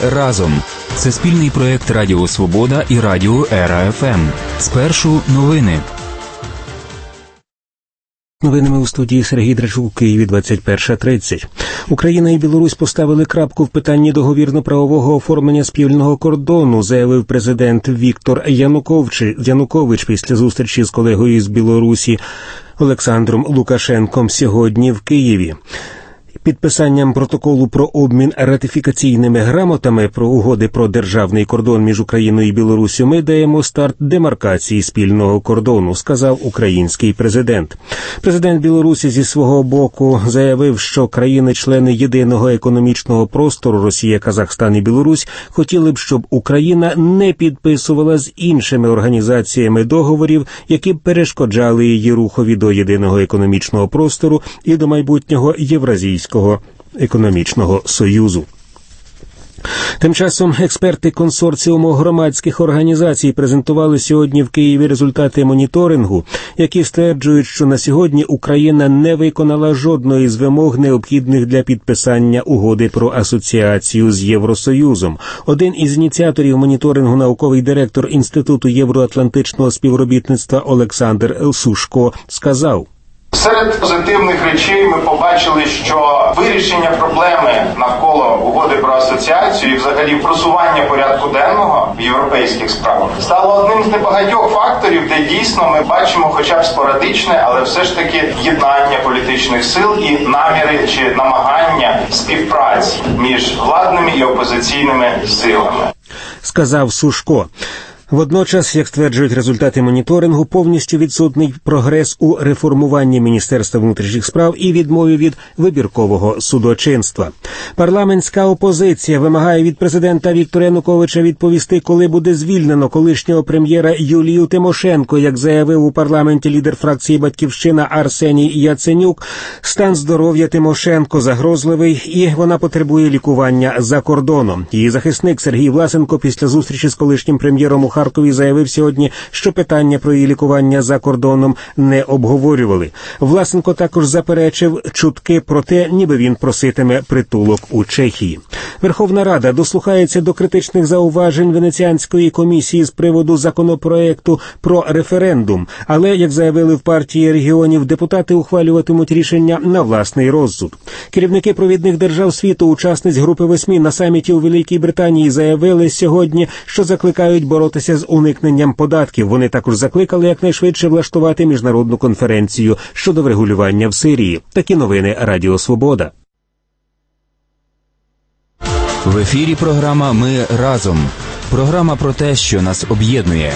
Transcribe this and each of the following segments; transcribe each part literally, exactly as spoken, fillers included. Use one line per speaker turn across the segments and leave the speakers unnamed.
разом. Це спільний проєкт Радіо Свобода і Радіо Ера-ФМ. Спершу новини.
Новинами у студії Сергій Драчук, у Києві, двадцять перша тридцять. Україна і Білорусь поставили крапку в питанні договірно-правового оформлення спільного кордону, заявив президент Віктор Янукович, Янукович після зустрічі з колегою з Білорусі Олександром Лукашенком сьогодні в Києві. Підписанням протоколу про обмін ратифікаційними грамотами про угоди про державний кордон між Україною і Білоруссю ми даємо старт демаркації спільного кордону, сказав український президент. Президент Білорусі зі свого боку заявив, що країни-члени єдиного економічного простору Росія, Казахстан і Білорусь хотіли б, щоб Україна не підписувала з іншими організаціями договорів, які б перешкоджали її рухові до єдиного економічного простору і до майбутнього Євразійського економічного союзу. Тим часом експерти консорціуму громадських організацій презентували сьогодні в Києві результати моніторингу, які стверджують, що на сьогодні Україна не виконала жодної з вимог, необхідних для підписання угоди про асоціацію з Євросоюзом. Один із ініціаторів моніторингу, науковий директор Інституту євроатлантичного співробітництва Олександр Сушко, сказав:
Серед позитивних речей ми побачили, що вирішення проблеми навколо угоди про асоціацію і взагалі просування порядку денного в європейських справах стало одним з небагатьох факторів, де дійсно ми бачимо хоча б спорадичне, але все ж таки єднання політичних сил і наміри чи намагання співпраці між владними і опозиційними силами,
сказав Сушко. Водночас, як стверджують результати моніторингу, повністю відсутній прогрес у реформуванні Міністерства внутрішніх справ і відмові від вибіркового судочинства. Парламентська опозиція вимагає від президента Віктора Януковича відповісти, коли буде звільнено колишнього прем'єра Юлію Тимошенко. Як заявив у парламенті лідер фракції «Батьківщина» Арсеній Яценюк, стан здоров'я Тимошенко загрозливий і вона потребує лікування за кордоном. Її захисник Сергій Власенко після зустрічі з колишнім прем'єром у Харкові заявив сьогодні, що питання про її лікування за кордоном не обговорювали. Власенко також заперечив чутки про те, ніби він проситиме притулок у Чехії. Верховна Рада дослухається до критичних зауважень Венеціанської комісії з приводу законопроекту про референдум, але, як заявили в партії регіонів, депутати ухвалюватимуть рішення на власний розсуд. Керівники провідних держав світу, учасниць групи восьми на саміті у Великій Британії, заявили сьогодні, що закликають боротися з уникненням податків. Вони також закликали якнайшвидше влаштувати міжнародну конференцію щодо врегулювання в Сирії. Такі новини Радіо Свобода.
В ефірі програма «Ми разом». Програма про те, що нас об'єднує.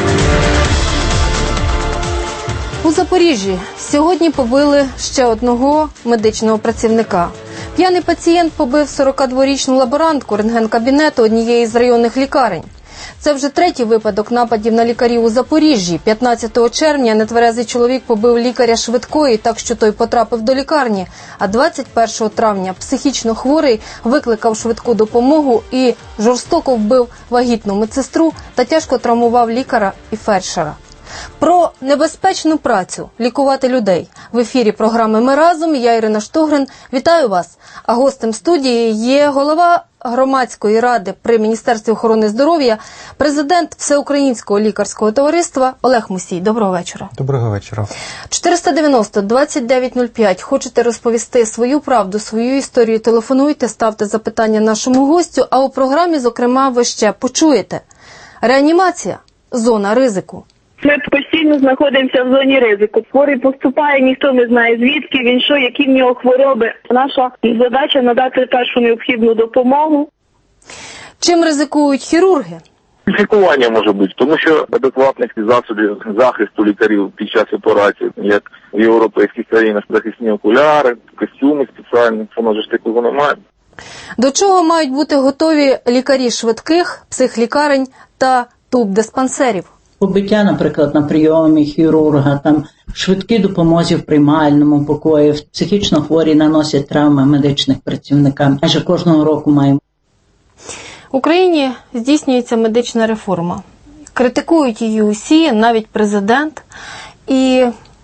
У Запоріжжі сьогодні побили ще одного медичного працівника. П'яний пацієнт побив сорокадворічну лаборантку рентген-кабінету однієї з районних лікарень. Це вже третій випадок нападів на лікарів у Запоріжжі. п'ятнадцятого червня нетверезий чоловік побив лікаря швидкої так, що той потрапив до лікарні. А двадцять першого травня психічно хворий викликав швидку допомогу і жорстоко вбив вагітну медсестру та тяжко травмував лікаря і фельдшера. Про небезпечну працю – лікувати людей. В ефірі програми «Ми разом». Я, Ірина Штогрин. Вітаю вас. А гостем студії є голова громадської ради при Міністерстві охорони здоров'я, президент Всеукраїнського лікарського товариства Олег Мусій. Доброго вечора.
Доброго вечора.
чотириста дев'яносто двадцять дев'ять нуль п'ять. Хочете розповісти свою правду, свою історію? Телефонуйте, ставте запитання нашому гостю. А у програмі, зокрема, ви ще почуєте. Реанімація – зона ризику.
Ми постійно знаходимося в зоні ризику. Хворий поступає, ніхто не знає звідки він, що, які в нього хвороби. Наша задача – надати першу необхідну допомогу.
Чим ризикують хірурги?
Лікування може бути, тому що адекватних засобів захисту лікарів під час операції, як в європейських країнах, захисні окуляри, костюми спеціальні, воно ж такого немає.
До чого мають бути готові лікарі швидких, психлікарень та тубдиспансерів?
Побиття, наприклад, на прийомі хірурга, там швидкі допомозі в приймальному покої, психічно хворі наносять травми медичних працівникам. Майже кожного року маємо.
В Україні здійснюється медична реформа. Критикують її усі, навіть президент. І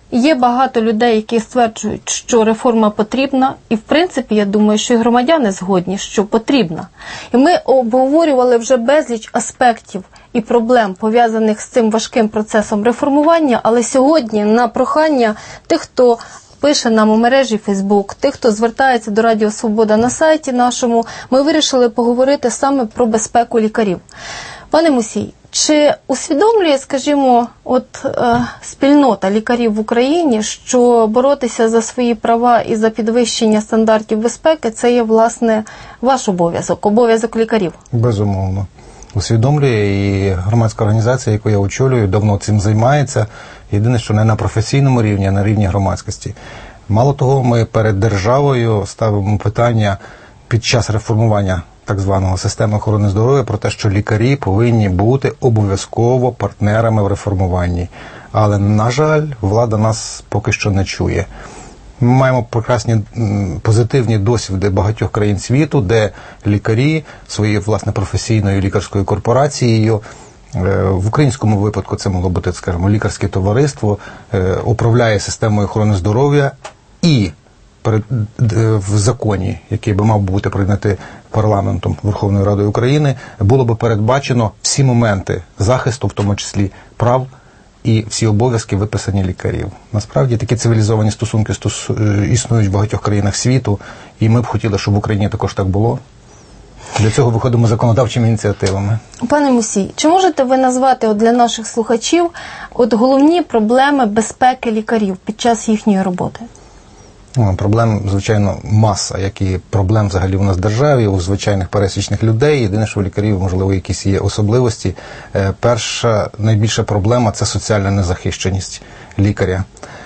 Є багато людей, які стверджують, що реформа потрібна, і в принципі, я думаю, що і громадяни згодні, що потрібна. І ми обговорювали вже безліч аспектів і проблем, пов'язаних з цим важким процесом реформування, але сьогодні на прохання тих, хто пише нам у мережі Фейсбук, тих, хто звертається до Радіо Свобода на сайті нашому, ми вирішили поговорити саме про безпеку лікарів. Пане Мусій, чи усвідомлює, скажімо, от е, спільнота лікарів в Україні, що боротися за свої права і за підвищення стандартів безпеки – це є, власне, ваш обов'язок, обов'язок лікарів?
Безумовно. Усвідомлює, і громадська організація, яку я очолюю, давно цим займається. Єдине, що не на професійному рівні, а на рівні громадськості. Мало того, ми перед державою ставимо питання під час реформування так званого системи охорони здоров'я про те, що лікарі повинні бути обов'язково партнерами в реформуванні. Але, на жаль, влада нас поки що не чує. Ми маємо прекрасні позитивні досвіди багатьох країн світу, де лікарі своєю, власне, професійною лікарською корпорацією, в українському випадку це могло бути, скажімо, лікарське товариство, управляє системою охорони здоров'я, і в законі, який би мав бути прийнятий парламентом Верховною Радою України, було би передбачено всі моменти захисту, в тому числі прав, і всі обов'язки виписані лікарів. Насправді такі цивілізовані стосунки стос... існують в багатьох країнах світу, і ми б хотіли, щоб в Україні також так було. Для цього виходимо законодавчими ініціативами.
Пане Мусій, чи можете ви назвати от для наших слухачів от головні проблеми безпеки лікарів під час їхньої роботи?
Ну, проблем, звичайно, маса, як і проблем взагалі у нас в державі, у звичайних пересічних людей. Єдине, що у лікарів, можливо, якісь є особливості. Перша, найбільша проблема – це соціальна незахищеність лікаря.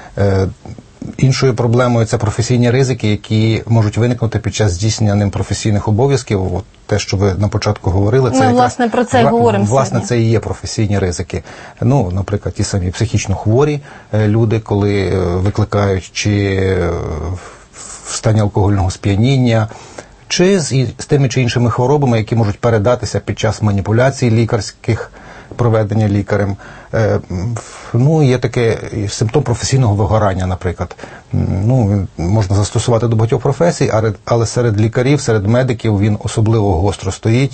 Іншою проблемою – це професійні ризики, які можуть виникнути під час здійснення ним професійних обов'язків. От те, що ви на початку говорили, це
Ми,
якраз,
власне, про це говоримо
власне,
сьогодні.
це і є професійні ризики. Ну, наприклад, ті самі психічно хворі люди, коли викликають чи в стані алкогольного сп'яніння, чи з, з тими чи іншими хворобами, які можуть передатися під час маніпуляцій лікарських, проведення лікарем. Ну, є таке симптом професійного вигорання, наприклад. Ну, можна застосувати до багатьох професій, але серед лікарів, серед медиків він особливо гостро стоїть.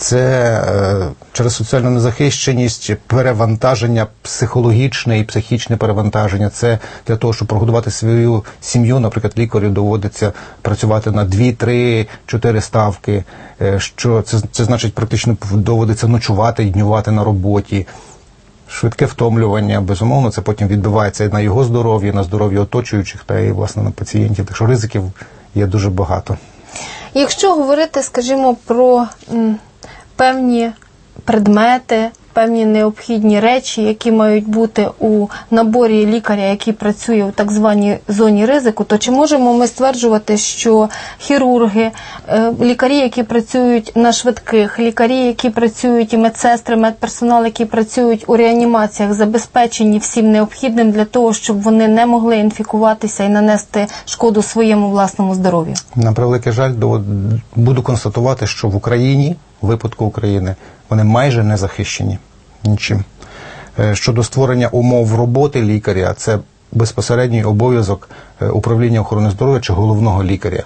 Це через соціальну незахищеність, перевантаження психологічне і психічне перевантаження. Це для того, щоб прогодувати свою сім'ю, наприклад, лікарю доводиться працювати на дві, три, чотири ставки, що це, це значить практично доводиться ночувати і днювати на роботі. Швидке втомлювання, безумовно, це потім відбивається на його здоров'ї, на здоров'ї оточуючих та і, власне, на пацієнтів. Так що ризиків є дуже багато.
Якщо говорити, скажімо, про м, певні предмети, певні необхідні речі, які мають бути у наборі лікаря, який працює у так званій зоні ризику, то чи можемо ми стверджувати, що хірурги, лікарі, які працюють на швидких, лікарі, які працюють, і медсестри, медперсонал, які працюють у реанімаціях, забезпечені всім необхідним для того, щоб вони не могли інфікуватися і нанести шкоду своєму власному здоров'ю?
На превеликий жаль, буду констатувати, що в Україні, в випадку України, вони майже не захищені нічим. Щодо створення умов роботи лікаря, це безпосередній обов'язок управління охорони здоров'я чи головного лікаря.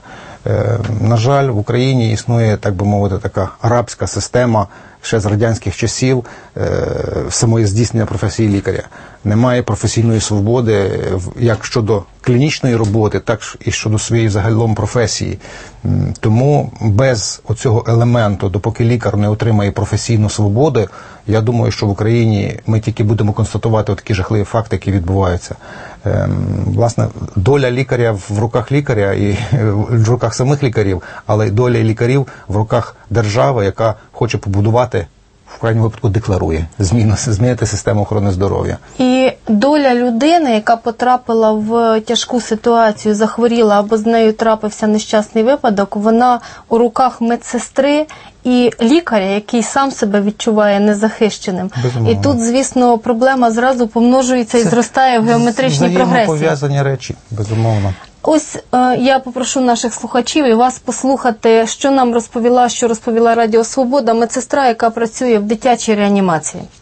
На жаль, в Україні існує, так би мовити, така рабська система ще з радянських часів самої здійснення професії лікаря. Немає професійної свободи як щодо клінічної роботи, так і щодо своєї загалом професії. Тому без оцього елементу, допоки лікар не отримає професійну свободу, я думаю, що в Україні ми тільки будемо констатувати такі жахливі факти, які відбуваються. Власне, доля лікаря в руках лікаря і в руках самих лікарів, але доля лікарів в руках держави, яка хоче побудувати, в крайньому випадку декларує зміну, змінити систему охорони здоров'я.
І доля людини, яка потрапила в тяжку ситуацію, захворіла або з нею трапився нещасний випадок, вона у руках медсестри і лікаря, який сам себе відчуває незахищеним.
Безумовно.
І тут, звісно, проблема зразу помножується і
Це
зростає в геометричній прогресії.
взаємопов'язані речі, безумовно.
Ось е, я попрошу наших слухачів і вас послухати, що нам розповіла, що розповіла Радіо Свобода, медсестра, яка працює в дитячій реанімації.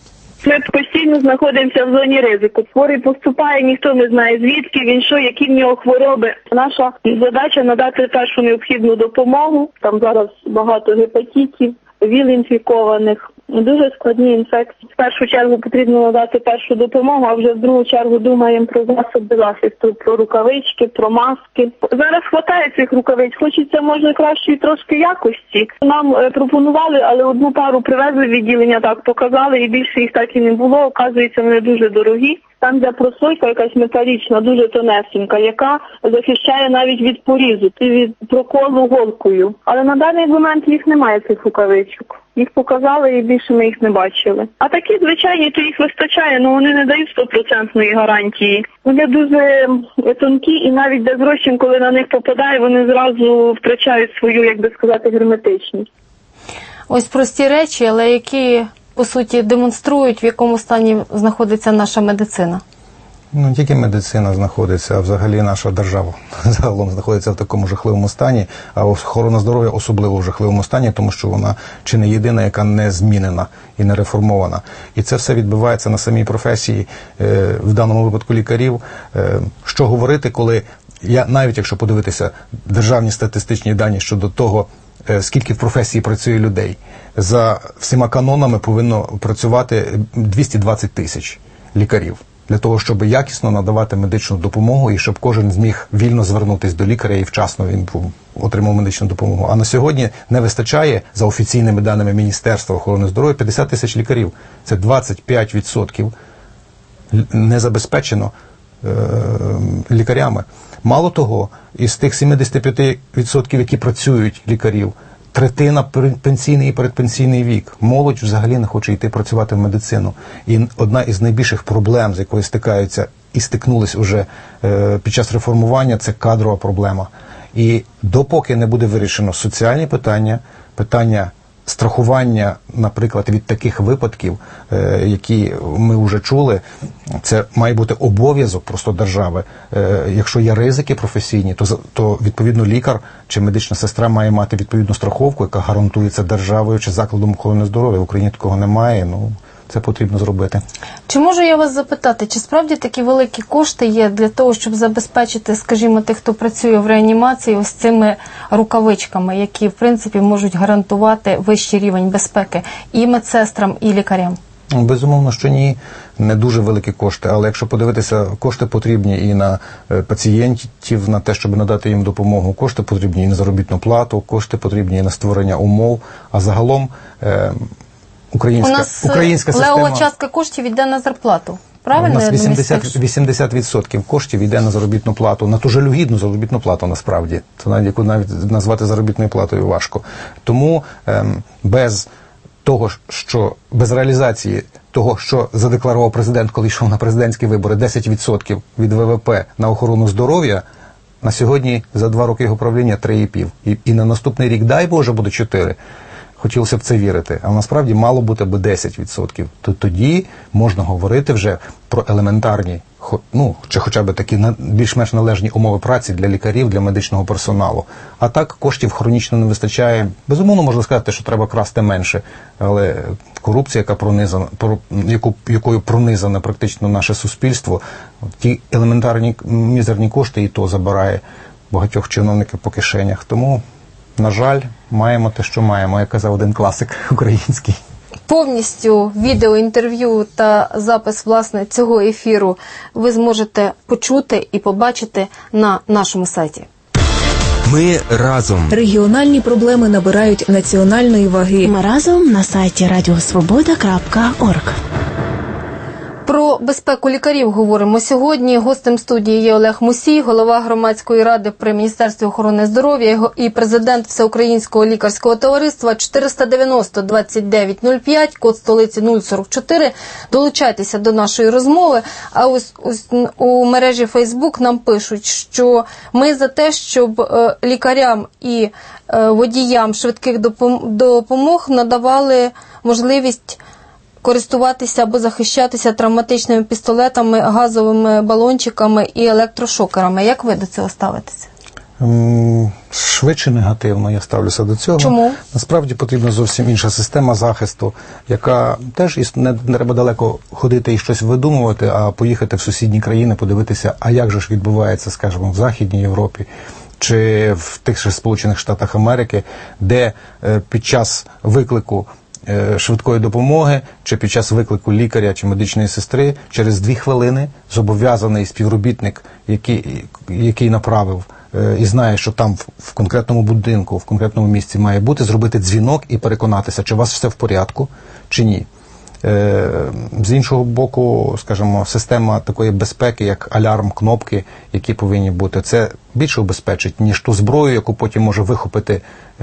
Ми постійно знаходимося в зоні ризику. Хворий поступає, ніхто не знає звідки, він що, які в нього хвороби. Наша задача надати першу необхідну допомогу. Там зараз багато гепатитів, ВІЛ-інфікованих, дуже складні інфекції. В першу чергу потрібно надати першу допомогу, а вже в другу чергу думаємо про засоби захисту, про рукавички, про маски. Зараз хватає цих рукавиць, хочеться, може, кращої трошки якості. Нам е, пропонували, але одну пару привезли в відділення, так показали, і більше їх так і не було. Оказується, вони дуже дорогі. Там де прослойка якась металічна, дуже тонесенька, яка захищає навіть від порізу, від проколу голкою. Але на даний момент їх немає, цих рукавичок. Їх показали і більше ми їх не бачили. А такі звичайні, то їх вистачає, але вони не дають стопроцентної гарантії. Вони дуже тонкі і навіть без розчин, коли на них попадає, вони зразу втрачають свою, як би сказати, герметичність.
Ось прості речі, але які, по суті, демонструють, в якому стані знаходиться наша медицина.
Ну, не тільки медицина знаходиться, а взагалі наша держава загалом знаходиться в такому жахливому стані, а охорона здоров'я особливо в жахливому стані, тому що вона чи не єдина, яка не змінена і не реформована. І це все відбувається на самій професії, в даному випадку лікарів. Що говорити, коли, я навіть якщо подивитися державні статистичні дані щодо того, скільки в професії працює людей, за всіма канонами повинно працювати двісті двадцять тисяч лікарів. Для того, щоб якісно надавати медичну допомогу і щоб кожен зміг вільно звернутися до лікаря і вчасно він отримав медичну допомогу. А на сьогодні не вистачає, за офіційними даними Міністерства охорони здоров'я, п'ятдесят тисяч лікарів. Це двадцять п'ять відсотків не забезпечено е- лікарями. Мало того, із тих сімдесят п'ять відсотків, які працюють лікарів, третина пенсійний і передпенсійний вік. Молодь взагалі не хоче йти працювати в медицину. І одна із найбільших проблем, з якою стикаються і стикнулись уже е, під час реформування, це кадрова проблема. І допоки не буде вирішено соціальні питання, питання страхування, наприклад, від таких випадків, е, які ми вже чули, це має бути обов'язок просто держави. Е, якщо є ризики професійні, то, то відповідно лікар чи медична сестра має мати відповідну страховку, яка гарантується державою чи закладом охорони здоров'я. В Україні такого немає, ну це потрібно зробити.
Чи можу я вас запитати, чи справді такі великі кошти є для того, щоб забезпечити, скажімо, тих, хто працює в реанімації, ось цими рукавичками, які, в принципі, можуть гарантувати вищий рівень безпеки і медсестрам, і лікарям?
Безумовно, що ні, не дуже великі кошти, але якщо подивитися, кошти потрібні і на пацієнтів, на те, щоб надати їм допомогу, кошти потрібні і на заробітну плату, кошти потрібні і на створення умов, а загалом е, українська,
У нас
українська система...
левова частка коштів йде на зарплату. Правильно?
У нас вісімдесят відсотків коштів йде на заробітну плату, на ту жалюгідну заробітну плату насправді. Це навіть, яку навіть назвати заробітною платою важко. Тому ем, без того, що без реалізації того, що задекларував президент, коли йшов на президентські вибори, десять відсотків від ВВП на охорону здоров'я, на сьогодні за два роки його правління три і пів. І, і на наступний рік, дай Боже, буде чотири. Хотілося б це вірити, а насправді мало бути би десять відсотків. То тоді можна говорити вже про елементарні, ну, чи хоча б такі більш-менш належні умови праці для лікарів, для медичного персоналу. А так коштів хронічно не вистачає. Безумовно, можна сказати, що треба красти менше, але корупція, яка пронизана, яку, якою пронизане практично наше суспільство, ті елементарні мізерні кошти і то забирає багатьох чиновників по кишенях. Тому, на жаль, маємо те, що маємо, як казав один класик український.
Повністю відеоінтерв'ю та запис, власне, цього ефіру ви зможете почути і побачити на нашому сайті.
Ми разом.
Регіональні проблеми набирають національної ваги.
Ми разом на сайті радіосвобода крапка орг.
Про безпеку лікарів говоримо сьогодні. Гостем студії є Олег Мусій, голова громадської ради при Міністерстві охорони здоров'я і президент Всеукраїнського лікарського товариства. Чотириста дев'яносто двадцять дев'ять нуль п'ять, код столиці нуль сорок чотири. Долучайтеся до нашої розмови. А ось, ось у мережі Фейсбук нам пишуть, що ми за те, щоб е, лікарям і е, водіям швидких допомог надавали можливість користуватися або захищатися травматичними пістолетами, газовими балончиками і електрошокерами. Як ви до цього ставитеся?
Швидше негативно я ставлюся до цього.
Чому?
Насправді потрібна зовсім інша система захисту, яка теж не треба далеко ходити і щось видумувати, а поїхати в сусідні країни, подивитися, а як же ж відбувається, скажімо, в Західній Європі чи в тих же Сполучених Штатах Америки, де під час виклику швидкої допомоги чи під час виклику лікаря чи медичної сестри через дві хвилини зобов'язаний співробітник, який, який направив і знає, що там в конкретному будинку, в конкретному місці має бути, зробити дзвінок і переконатися, чи у вас все в порядку, чи ні. З іншого боку, скажімо, система такої безпеки, як алярм, кнопки, які повинні бути, це більше убезпечить, ніж ту зброю, яку потім може вихопити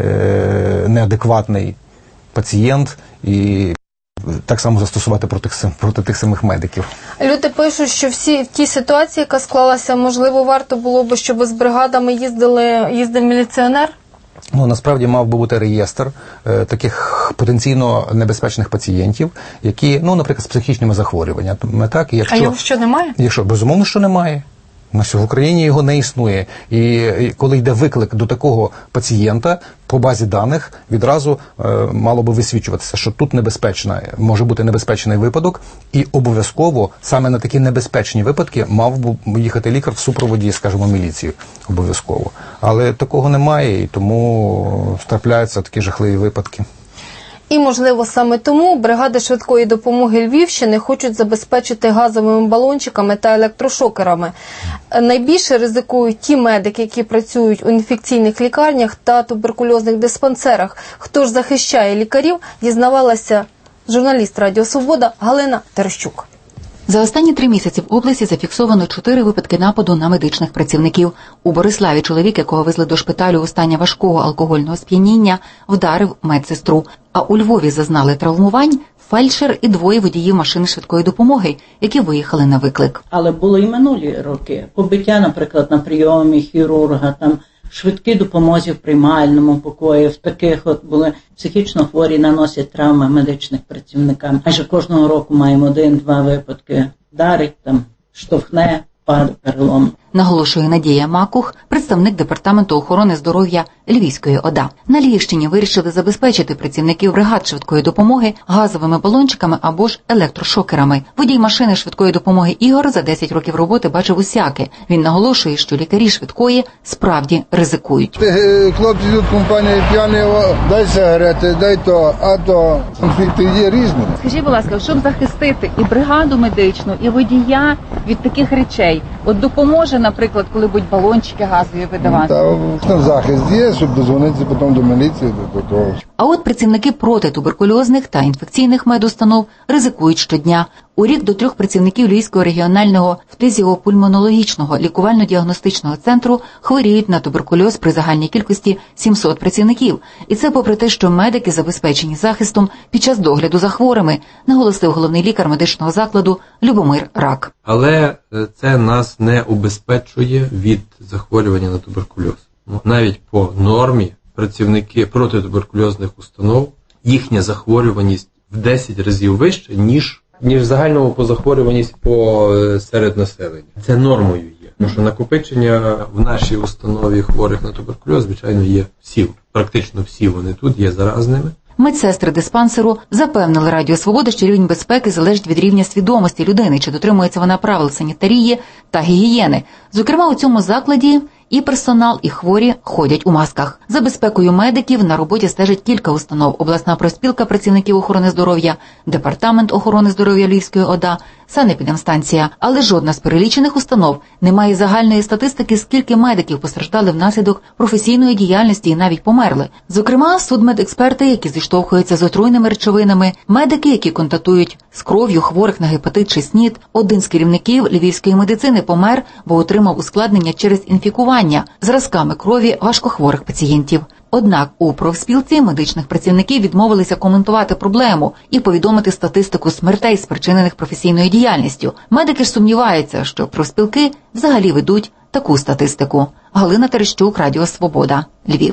неадекватний пацієнт і так само застосувати проти, проти тих самих медиків.
Люди пишуть, що всі в тій ситуації, яка склалася, можливо, варто було б, щоб з бригадами їздили, їздив міліціонер?
Ну, насправді мав би бути реєстр е, таких потенційно небезпечних пацієнтів, які, ну, наприклад, з психічними захворюваннями. Так? Якщо,
а його що, немає?
Якщо, безумовно, що немає. В Україні його не існує. І коли йде виклик до такого пацієнта, по базі даних відразу е, мало би висвічуватися, що тут небезпечна, може бути небезпечний випадок, і обов'язково саме на такі небезпечні випадки мав би їхати лікар в супроводі, скажімо, міліції. Обов'язково. Але такого немає, і тому трапляються такі жахливі випадки.
І, можливо, саме тому бригади швидкої допомоги Львівщини хочуть забезпечити газовими балончиками та електрошокерами. Найбільше ризикують ті медики, які працюють у інфекційних лікарнях та туберкульозних диспансерах. Хто ж захищає лікарів, дізнавалася журналіст Радіо Свобода Галина Терещук.
За останні три місяці в області зафіксовано чотири випадки нападу на медичних працівників. У Бориславі чоловік, якого везли до шпиталю у стані важкого алкогольного сп'яніння, вдарив медсестру. А у Львові зазнали травмувань фельдшер і двоє водіїв машини швидкої допомоги, які виїхали на виклик.
Але було і минулі роки. Побиття, наприклад, на прийомі хірурга, там швидкі допомозі в приймальному покої, в таких от були психічно хворі, наносять травми медичних працівникам. Майже кожного року маємо один-два випадки. Вдарить, там, штовхне, падає, перелом.
Наголошує Надія Макух, представник Департаменту охорони здоров'я Львівської ОДА. На Львівщині вирішили забезпечити працівників бригад швидкої допомоги газовими балончиками або ж електрошокерами. Водій машини швидкої допомоги Ігор за десять років роботи бачив усяке. Він наголошує, що лікарі швидкої справді ризикують.
Хлопці тут компанії п'яні, дай сигарети, дай то, а то конфлікти є різні.
Скажіть, будь ласка, щоб захистити і бригаду медичну, і водія від таких речей, от допоможе, наприклад, коли будуть балончики газові видавати?
Та захист є, щоб дозвонитися потім до міліції, до того.
А от працівники протитуберкульозних та інфекційних медустанов ризикують щодня. У рік до трьох працівників Львівського регіонального фтизіопульмонологічного лікувально-діагностичного центру хворіють на туберкульоз при загальній кількості сімсот працівників. І це попри те, що медики забезпечені захистом під час догляду за хворими, наголосив головний лікар медичного закладу Любомир Рак.
Але це нас не убезпечує від захворювання на туберкульоз. Навіть по нормі працівники протитуберкульозних установ, їхня захворюваність в десять разів вища, ніж ніж загальному по захворюваність по серед населення. Це нормою є. Тому що накопичення в нашій установі хворих на туберкульоз, звичайно, є всі. Практично всі вони тут є заразними.
Медсестри диспансеру запевнили Радіо Свобода, що рівень безпеки залежить від рівня свідомості людини, чи дотримується вона правил санітарії та гігієни. Зокрема, у цьому закладі і персонал, і хворі ходять у масках. За безпекою медиків на роботі стежить кілька установ: обласна профспілка працівників охорони здоров'я, департамент охорони здоров'я Львівської ОДА, санепідемстанція. Але жодна з перелічених установ не має загальної статистики, скільки медиків постраждали внаслідок професійної діяльності і навіть померли. Зокрема, судмедексперти, які зіштовхуються з отруйними речовинами, медики, які контактують з кров'ю хворих на гепатит чи СНІД. Один з керівників львівської медицини помер, бо отримав ускладнення через інфікування зразками крові важкохворих пацієнтів. Однак у профспілці медичних працівників відмовилися коментувати проблему і повідомити статистику смертей, спричинених професійною діяльністю. Медики ж сумніваються, що профспілки взагалі ведуть таку статистику. Галина Терещук, Радіо Свобода, Львів.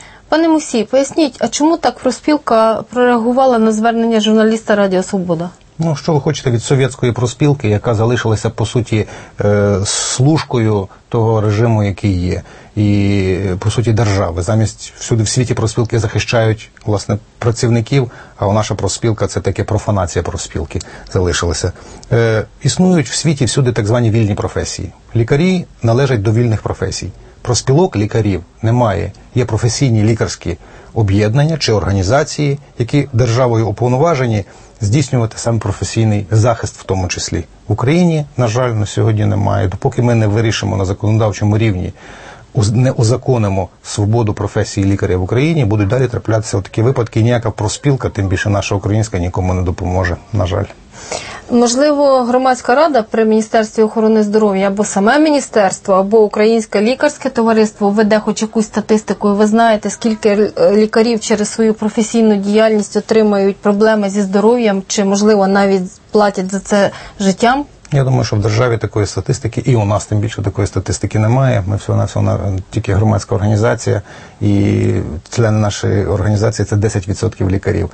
Пане Мусій, поясніть, а чому так профспілка прореагувала на звернення журналіста Радіо Свобода?
Ну, що ви хочете від совєтської профспілки, яка залишилася, по суті, служкою того режиму, який є, і, по суті, держави. Замість всюди в світі профспілки захищають, власне, працівників, а наша профспілка – це таке профанація профспілки залишилася. Е, існують в світі всюди так звані вільні професії. Лікарі належать до вільних професій. Профспілок лікарів немає. Є професійні лікарські об'єднання чи організації, які державою уповноважені здійснювати саме професійний захист в тому числі. В Україні, на жаль, на сьогодні немає. Допоки ми не вирішимо на законодавчому рівні, не узаконимо свободу професії лікаря в Україні, будуть далі траплятися такі випадки. Ніяка профспілка, тим більше наша українська, нікому не допоможе, на жаль.
Можливо, громадська рада при Міністерстві охорони здоров'я або саме міністерство, або Українське лікарське товариство веде хоч якусь статистику, і ви знаєте, скільки лікарів через свою професійну діяльність отримають проблеми зі здоров'ям, чи, можливо, навіть платять за це життям?
Я думаю, що в державі такої статистики, і у нас тим більше такої статистики немає. Ми всього-навсього тільки громадська організація, і члени нашої організації – це десять відсотків лікарів.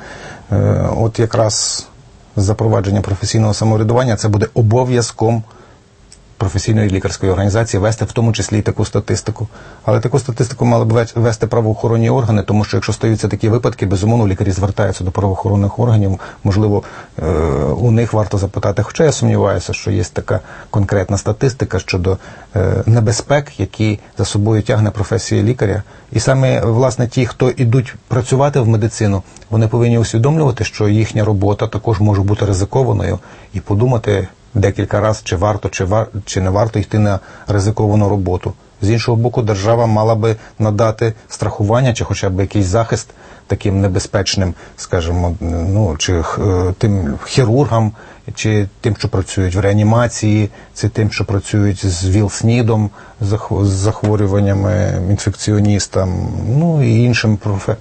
От якраз запровадження професійного самоврядування – це буде обов'язком професійної лікарської організації вести в тому числі і таку статистику. Але таку статистику мали б вести правоохоронні органи, тому що якщо стаються такі випадки, безумовно, лікарі звертаються до правоохоронних органів, можливо, у них варто запитати. Хоча я сумніваюся, що є така конкретна статистика щодо небезпек, які за собою тягне професія лікаря. І саме, власне, ті, хто йдуть працювати в медицину, вони повинні усвідомлювати, що їхня робота також може бути ризикованою, і подумати декілька разів, чи варто, чи, вар... чи не варто йти на ризиковану роботу. З іншого боку, держава мала би надати страхування, чи хоча б якийсь захист таким небезпечним, скажімо, ну, чи тим хірургам, чи тим, що працюють в реанімації, чи тим, що працюють з ВІЛ-СНІДом, з захворюваннями, інфекціоністам, ну і іншим профе...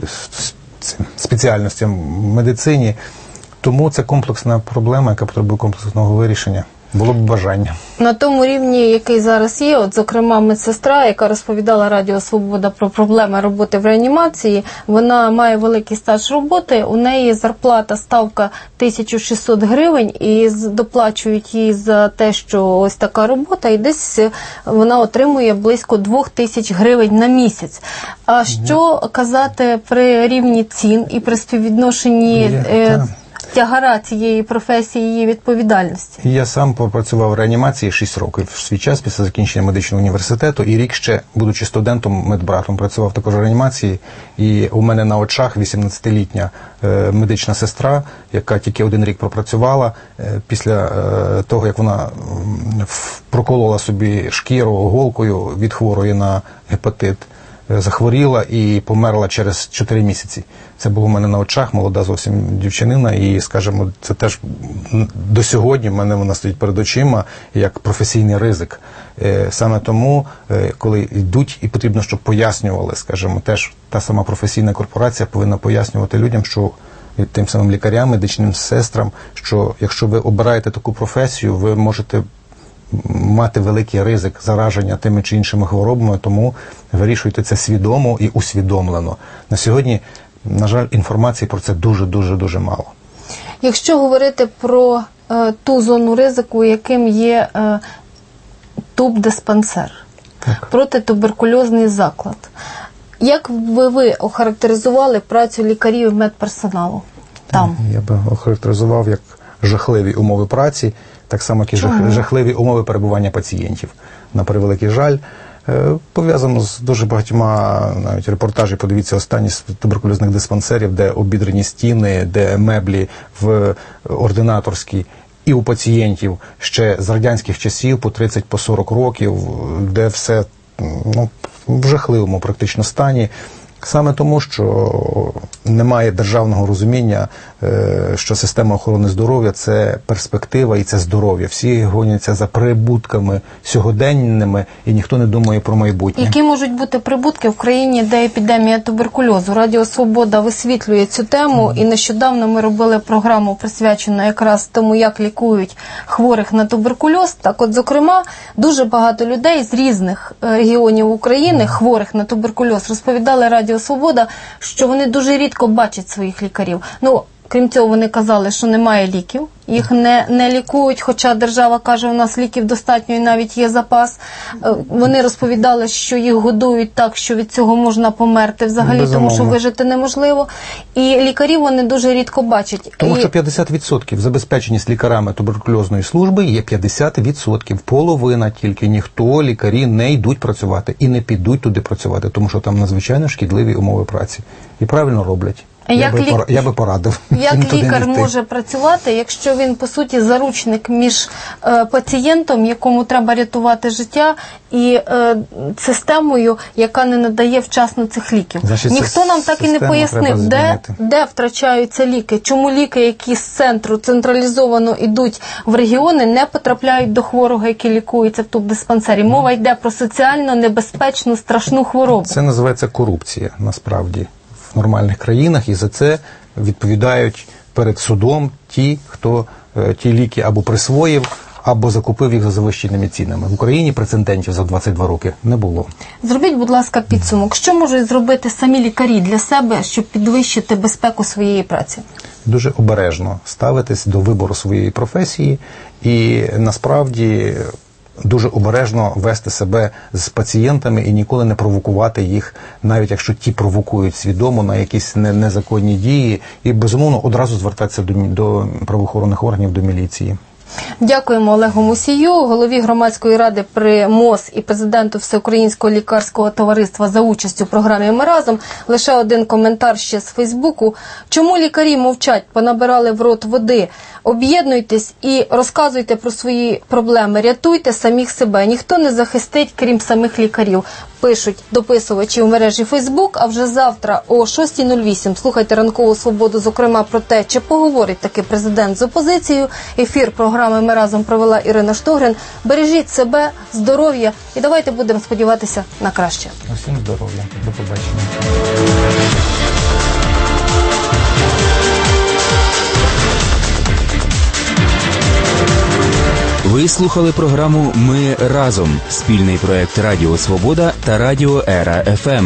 спеціальностям в медицині. Тому це комплексна проблема, яка потребує комплексного вирішення. Було б бажання.
На тому рівні, який зараз є, от, зокрема, медсестра, яка розповідала Радіо Свобода про проблеми роботи в реанімації, вона має великий стаж роботи, у неї зарплата, ставка тисяча шістсот гривень, і доплачують їй за те, що ось така робота, і десь вона отримує близько двох тисяч гривень на місяць. А що казати при рівні цін і при співвідношенні е, тягара цієї професії, її відповідальності?
Я сам попрацював в реанімації шість років в свій час після закінчення медичного університету, і рік ще, будучи студентом, медбратом, працював також в реанімації, і у мене на очах вісімнадцятилітня е, медична сестра, яка тільки один рік пропрацювала, е, після е, того, як вона е, проколола собі шкіру голкою від хворої на гепатит, захворіла і померла через чотири місяці. Це було в мене на очах, молода зовсім дівчинина, і, скажімо, це теж до сьогодні в мене вона стоїть перед очима як професійний ризик. Саме тому, коли йдуть і потрібно, щоб пояснювали, скажімо, теж та сама професійна корпорація повинна пояснювати людям, що тим самим лікарям, медичним сестрам, що якщо ви обираєте таку професію, ви можете мати великий ризик зараження тими чи іншими хворобами, тому вирішуйте це свідомо і усвідомлено. На сьогодні, на жаль, інформації про це дуже-дуже-дуже мало.
Якщо говорити про е, ту зону ризику, яким є е, тубдиспансер, протитуберкульозний заклад, як би ви охарактеризували працю лікарів і медперсоналу там?
Я би охарактеризував як жахливі умови праці, так само, як і жах, жахливі умови перебування пацієнтів. На превеликий жаль, пов'язано з дуже багатьма навіть репортажі, подивіться останні з туберкульозних диспансерів, де обідрені стіни, де меблі в ординаторській, і у пацієнтів ще з радянських часів по тридцять, по сорок років, де все, ну, в жахливому практично стані. Саме тому, що немає державного розуміння, що система охорони здоров'я – це перспектива і це здоров'я. Всі гоняться за прибутками сьогоденними, і ніхто не думає про майбутнє.
Які можуть бути прибутки в країні, де епідемія туберкульозу? Радіо Свобода висвітлює цю тему, і нещодавно ми робили програму, присвячену якраз тому, як лікують хворих на туберкульоз. Так от, зокрема, дуже багато людей з різних регіонів України, хворих на туберкульоз, розповідали Радіо Свобода, що вони дуже рідко бачать своїх лікарів. Ну, Крім цього, вони казали, що немає ліків. Їх не, не лікують, хоча держава каже, у нас ліків достатньо і навіть є запас. Вони розповідали, що їх годують так, що від цього можна померти взагалі,
Безумовно.
тому що вижити неможливо. І лікарів вони дуже рідко бачать.
Тому
і...
що п'ятдесят відсотків забезпеченість лікарами туберкульозної служби є п'ятдесят відсотків. Половина тільки, ніхто, лікарі не йдуть працювати і не підуть туди працювати, тому що там надзвичайно шкідливі умови праці. І правильно роблять. Я,
Як
би,
лік...
я би порадив.
Як лікар може працювати, якщо він, по суті, заручник між е, пацієнтом, якому треба рятувати життя, і е, системою, яка не надає вчасно цих ліків?
Значить,
Ніхто нам так і не пояснив, де, де втрачаються ліки, чому ліки, які з центру централізовано йдуть в регіони, не потрапляють до хворого, який лікується в тубдиспансері. Мова йде про соціально небезпечну, страшну хворобу.
Це називається корупція, насправді. В нормальних країнах, і за це відповідають перед судом ті, хто е, ті ліки або присвоїв, або закупив їх за завищеними цінами. В Україні прецедентів за двадцять два роки не було.
Зробіть, будь ласка, підсумок. Що можуть зробити самі лікарі для себе, щоб підвищити безпеку своєї праці?
Дуже обережно ставитись до вибору своєї професії і насправді дуже обережно вести себе з пацієнтами і ніколи не провокувати їх, навіть якщо ті провокують свідомо на якісь незаконні дії, і, безумовно, одразу звертатися до, до правоохоронних органів, до міліції.
Дякуємо Олегу Мусію, голові громадської ради при МОЗ і президенту Всеукраїнського лікарського товариства за участь у програмі «Ми разом». Лише один коментар ще з Фейсбуку. Чому лікарі мовчать, понабирали в рот води? Об'єднуйтесь і розказуйте про свої проблеми, рятуйте самих себе. Ніхто не захистить, крім самих лікарів. Пишуть дописувачі у мережі Фейсбук, а вже завтра о шостій нуль вісім слухайте «Ранкову свободу», зокрема про те, чи поговорить таки президент з опозицією. Ефір програми «Ми разом» провела Ірина Штогрин. Бережіть себе, здоров'я і давайте будемо сподіватися на краще.
Усім здоров'я. До побачення.
Ви слухали програму «Ми разом» – спільний проект Радіо Свобода та Радіо Ера еф ем.